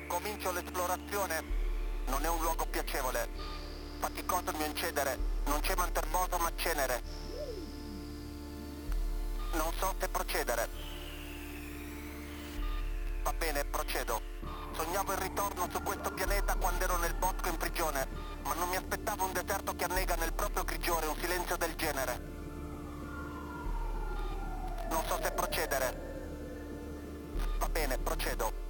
Comincio l'esplorazione. Non è un luogo piacevole. Faticoso il mio incedere. Non c'è manterboso ma cenere. Non so se procedere. Va bene, procedo. Sognavo il ritorno su questo pianeta quando ero nel bosco in prigione, ma non mi aspettavo un deserto che annega nel proprio grigiore un silenzio del genere. Non so se procedere. Va bene, procedo.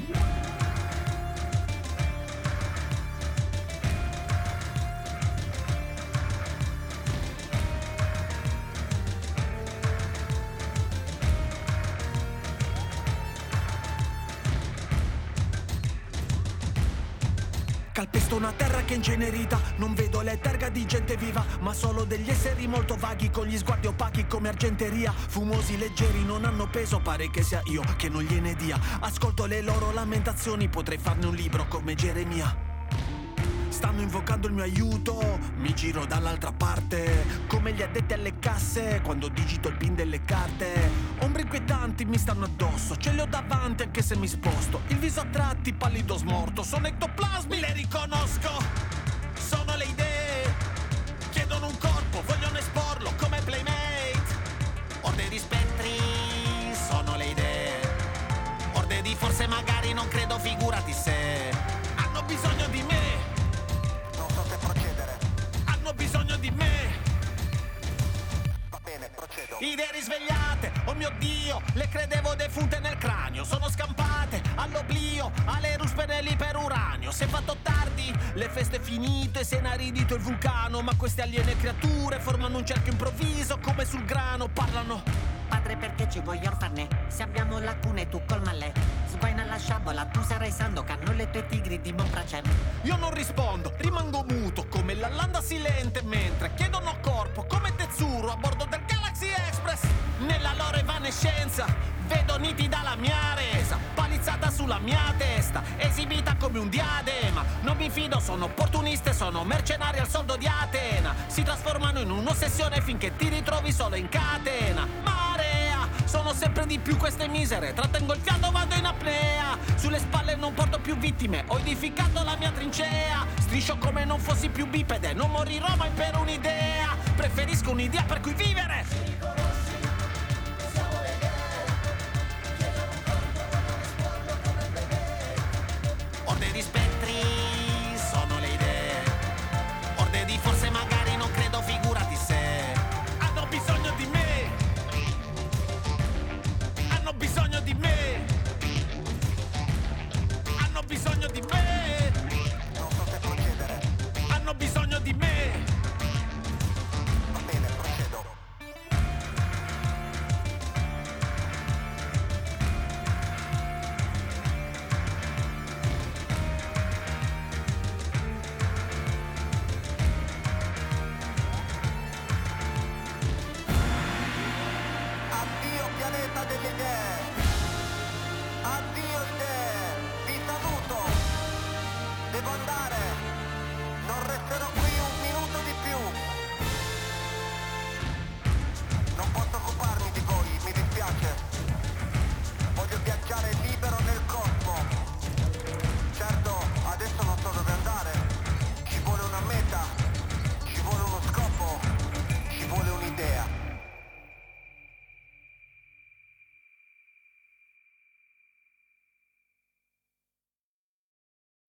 Calpesto una terra che è incenerita, non vedo le terga di gente viva, ma solo degli esseri molto vaghi, con gli sguardi opachi come argenteria. Fumosi leggeri, non hanno peso, pare che sia io che non gliene dia. Ascolto le loro lamentazioni, potrei farne un libro come Geremia. Stanno invocando il mio aiuto, mi giro dall'altra parte, come gli addetti alle casse quando digito il pin delle carte. Ombre inquietanti mi stanno addosso, ce li ho davanti anche se mi sposto. Il viso a tratti pallido smorto, sono ectoplasmi, le riconosco. Sono le idee, chiedono un corpo, vogliono esporlo come playmate. Orde di spettri, sono le idee. Orde di forse magari non credo, figurati se hanno bisogno di me. Hanno bisogno di me. Va bene, procedo. Idee risvegliate, oh mio Dio, le credevo defunte nel cranio. Sono scampate all'oblio, alle ruspe nell'iperuranio. Si è fatto tardi, le feste finite, si è inaridito il vulcano. Ma queste aliene creature formano un cerchio improvviso, come sul grano parlano. Padre, perché ci vuoi orfane? Se abbiamo lacune tu colmalle. Sguaina la sciabola, tu sarai Sandokan, non le tue tigri di Monpracem. Io non rispondo, rimango muto come la landa silente, mentre chiedono corpo come Tetsuro a bordo del Galaxy Express. Nella loro evanescenza vedo nitida la mia resa, palizzata sulla mia testa, esibita come un diadema. Non mi fido, sono opportuniste, sono mercenari al soldo di Atena. Si trasformano in un'ossessione finché ti ritrovi solo in catena. Marea, sono sempre di più queste misere, trattengo il fiato, vado in apnea. Sulle spalle non porto più vittime, ho edificato la mia trincea. Striscio come non fossi più bipede, non morirò mai per un'idea. Preferisco un'idea per cui vivere. Orde di spettri, sono le idee. Orde di forse magari non credo, figurati se hanno bisogno di me. Hanno bisogno di me. Hanno bisogno di me.